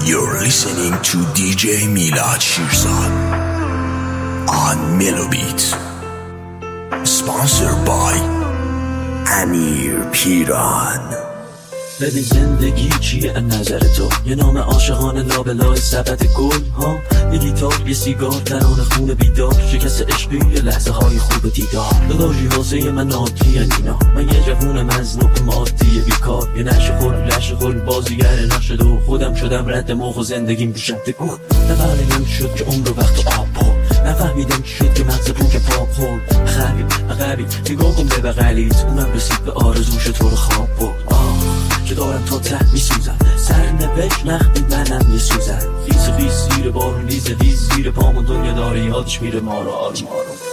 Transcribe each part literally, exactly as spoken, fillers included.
You're listening to دی جی میلاد شیرزاد on Melobeat. Sponsored by امیر پیران. ببین زندگی چیه از نظر تو؟ یه نام عاشقانه لابلای سبد گل ها، یه گیتار، یه سیگار، ترانه خون بیدار، شکست عشقی، یه لحظه های خوب دیدار. داداشی واسه من عادی اینا، من یه جوون مزنوق مادی بیکار، یه نشه خور لشه خور بازیگر نشد و خودم شدم رد موق و زندگیم بشد گل. نفهمیدم شد که عمر و وقت آب پر، نفهمیدم شد که مغز پون که پاپ خورد. غریب غریب نگاه کن به بغلیت، اونم رسید به آرزوش تو رو خواب برد. که دارم تا ته میسوزم، سرنوشت نخمید منم میسوزم. خیز خیز زیر بارون ریز ریز زیر پامون دنیا داره یادش میره ما رو آروم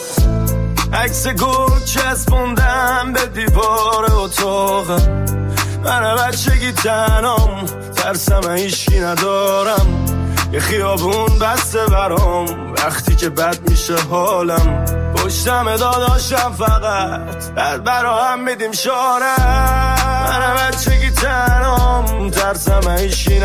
آروم. عکس گل چسبوندم به دیوار اتاقم، من بچگی تنام، ترسم هیچکی ندارم. یه خیابون بسته برام، وقتی که بد میشه حالم، پشتم داداشم فقط بعد برا هم میدیم شارم. من بچگی تنام، ترسم هیچی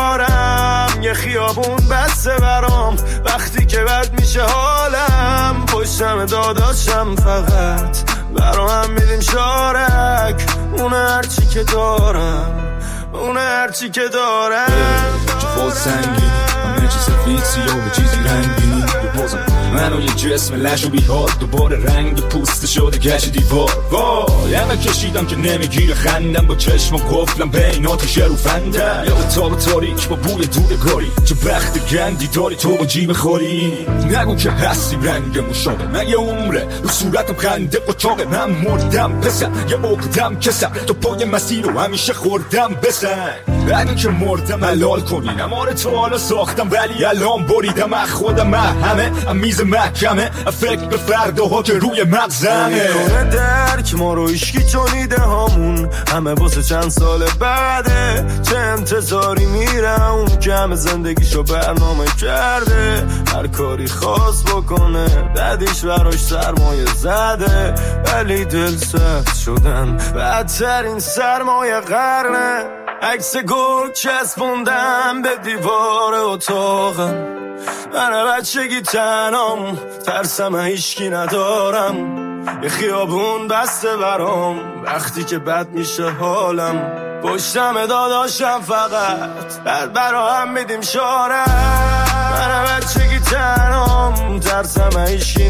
ندارم. یه خیابون بسته برام، وقتی که بد میشه حالم، پشتم داداشم فقط برا هم میدیم شارک. اون هرچی که دارم، اون هرچی که دارم. چه فال سنگی همه چه سفید سیاه و چیزی رنگی بازم منو یه جسم لش و بیحال، دوباره رنگ پوست شده گشت دیوار. وای همه کشیدم که نمیگیره خندم، با چشم و قفلم بین آتیش رو فندم. یا به تاب تاریک با بوی دودگاری، چه وقت گندی داری تو با جیب خوری. نگو که هستی رنگ مشابه، من یه عمره رو صورتم خنده قچاقه. من مردم پسر یه عقدم کسر، تو پای مسیر رو همیشه خوردم بسن. بعد که مردم حلال کنین، اماره تو حالا ساختم ولی الان بریدم. از خودم من همه میز محکمه، فکر به فرداها که روی مغزمه. میکنه درک ما رو ایشکی چونیده هامون، همه واسه چند سال بعده. چه انتظاری میرم اون که همه زندگیشو برنامه کرده، هر کاری خواست بکنه بعدیش براش سرمایه زده. ولی دل سخت شدن بدترین سرمایه قرنه. عکس گل چسبوندم به دیوار اتاقم، من بچگی تنام، ترسم هیچکی ندارم. یه خیابون بسته برام، وقتی که بد میشه حالم، پشتم داداشم فقط بعد برا هم میدیم شارم. من بچگی تنام، ترسم هیچکی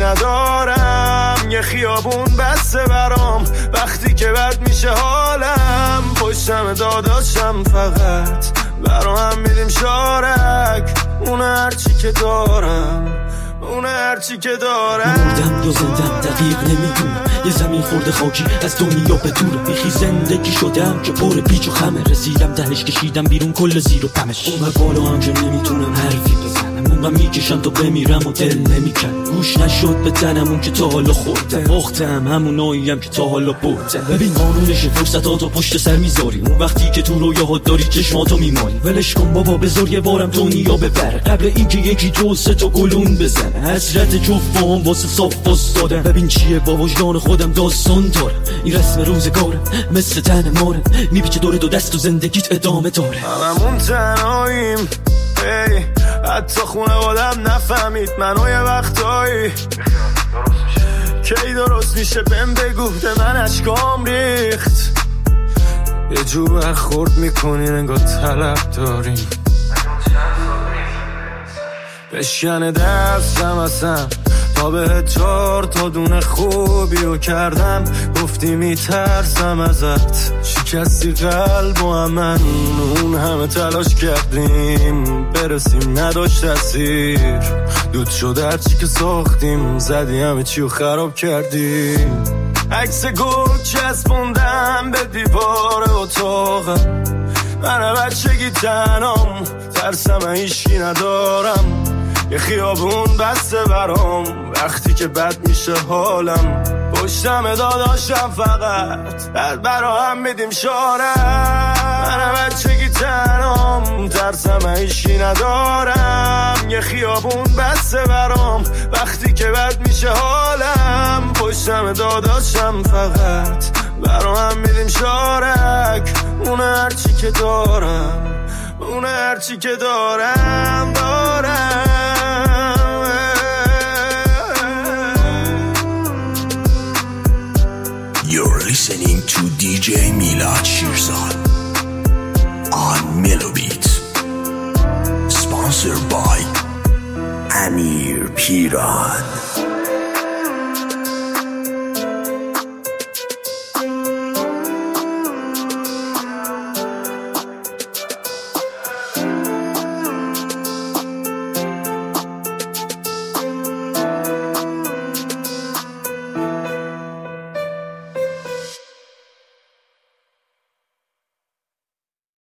ندارم. یه خیابون بسته برام، وقتی که بد میشه حالم، پشتم داداشم فقط برا هم میدیم شارک. اون هرچی که دارم، اون هرچی که دارم. مردم یا زندم دقیق نمیدونم، یه زمین خورده خاکی از دنیا به دورم. بیخی زندگی شدم که پر پیچ و خمه، رسیدم دهش کشیدم بیرون کل زیر و پمش. اون بالا هم که نمیتونم حرفی بزنم، اون میکشم تا بمیرم و دل نمیکن. گوش نشد به تنم اون که تا حالا خوردم، باختم هموناییم که تا حالا بردم. ببین قانونش فرصتاتو پشت سر میذاری، اون وقتی که تو رویاهات داری چشماتو میمالی. ولش کن بابا بذار یه بارم دنیا ببره، قبل اینکه یکی دو سه تا گلون بزنه. حسرت جفت با هم واسه صاف باستادم، ببین چیه با وجدان خودم داستان دارم. این رسم روزگارم مثل تن مارم، میپیچه دور دو دست و زندگیت ادامه داره. هممون تنهاییم، ای حتی خونوادم نفهمید منو یه وقتایی. کی درست میشه بهم بگو، به من اشکام ریخت. یه جو برخورد میکنین انگار طلب داریم، بشکنه دستم اصلا تا به چار تا دونه خوبیو کردم. گفتی میترسم ازت، شکستی قلب و من اون همه تلاش کردیم برسیم نداشت تاثیر. دود شده هرچی که ساختیم، زدی همه چیو خراب کردیم. عکس گل چسبوندم به دیوار اتاقم، من بچگی تنام، ترسم هیچکی ندارم. یه خیابون بسته برام، وقتی که بد میشه حالم، پشتم داداشم فقط بعد برا هم میدیم شارم. من بچگی تنام، ترسم هیچکی ندارم. یه خیابون بسته برام، وقتی که بد میشه حالم، پشتم داداشم فقط برا هم میدیم شارک. اون هرچی که دارم، اون هر هرچی که دارم دارم. You're listening to دی جی میلاد شیرزاد on Melobeat, sponsored by امیر پیران.